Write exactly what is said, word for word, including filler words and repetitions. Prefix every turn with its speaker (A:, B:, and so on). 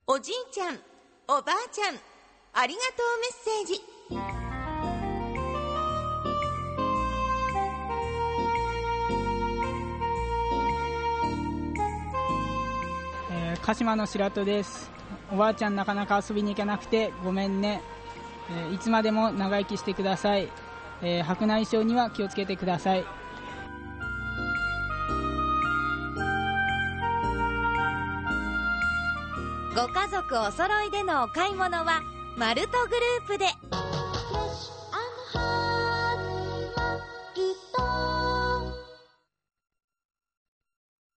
A: おじいちゃん、おばあちゃん、ありがとうメッセージ。
B: えー、鹿島の白戸です。おばあちゃんなかなか遊びに行けなくてごめんね。えー、いつまでも長生きしてください。えー、白内障には気をつけてください。
C: ご家族お揃いでのお買い物はマルトグループで。